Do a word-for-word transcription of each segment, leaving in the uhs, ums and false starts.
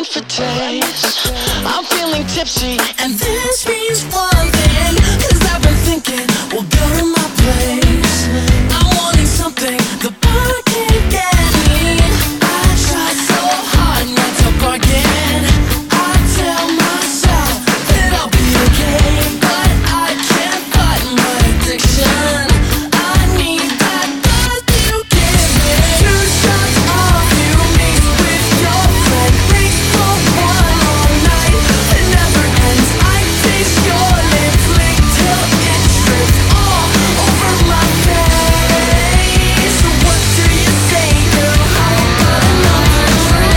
for taste. I'm feeling tipsy, and this means one thing, cause I've been thinking, well, go to my place. I'm wanting something the bar can't get me. I try so hard not to bargain. I tell myself that I'll be okay, but I can't fight my addiction. I need that buzz you give me. Two shots of you mixed with your friend, makes for one all night. It never ends. I taste your lips licked till it drips all over my face. So what do you say, girl? How about another drink?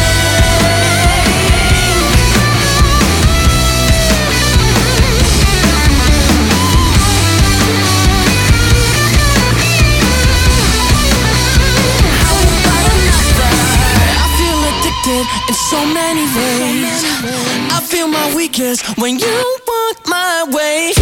How about another? I feel addicted in so many ways. I feel my weakness when you walk my way.